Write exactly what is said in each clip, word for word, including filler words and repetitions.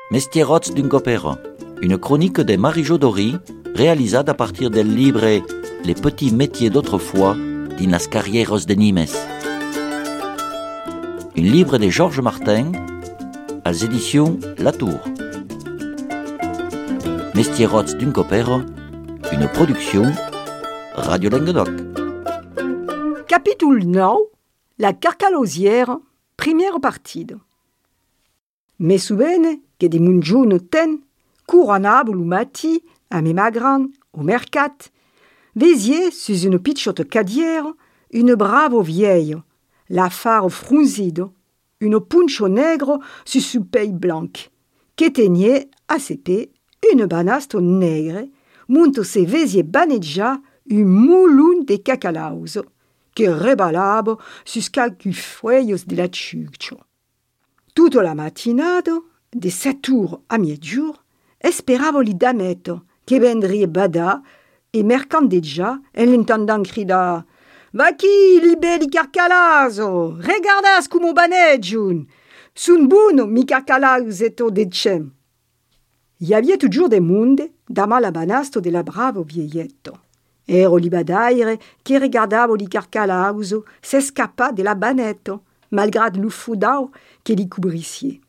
Mestierots d'un copero, une chronique de Marie-Jo Dory, réalisée à partir del livre Les petits métiers d'autrefois d'Inas Carrieros de Nimes. Un livre de Georges Martin, aux éditions Latour. Mestierots d'un copero, une production Radio Languedoc. Capitule neuf, la carcalosière, première partie. Me souvene che di mon giorno ten, couranavo lo matti a me magran, au mercat, vesier sus une picciotte cadière, une bravo vieille, la fare frunzido, une puncho negro sus su pei blanc, che tenier a sepe une banasto negre, monto se vesier baneggia un moulun de cacalaus, che rebalabo sus calcul fueyos de la ciuccio. Tutta la mattinata, de set ur a miegiur, esperavo li dametto, che vendrie bada, e mercandeggia, en l'entendant cridar «Va chi, li belli carcalaso! Regardas cum o baneggiun! Sun buono, mi carcalausetto decem!» Il y avait toujours des monde dama la banasto de la bravo vieilletto. Ero li badaire che regardavo li carcalauso s'escappa de la banetto, malgrad lo fudau che li cubrissie.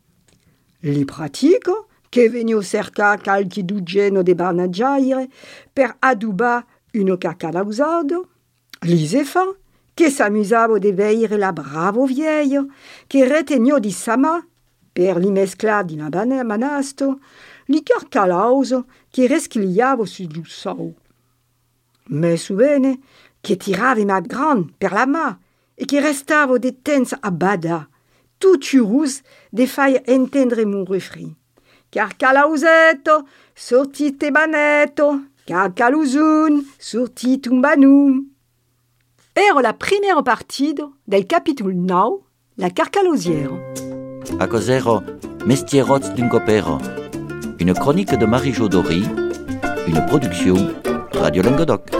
Li pratico che venio cerca calchi duggeno de barnaggiaire per adubar uno carcalausado, li zefa che s'amusavo de veire la bravo vieio che retegno di sama per li mesclar di la banasto li carcalauso che reschigliavo su lo sau. Me souvene che tirave ma gran per la ma e che restavo de temps a bada, tout urus de fai entendre mon refrain. Carcalausetto, sorti te banetto, carcalusun, sorti tumbanum. Ero la première partie del capitule neuf, la carcalosière. A cosero Mestierots d'un copero, une chronique de Marie-Jo Dory, une production Radio Languedoc.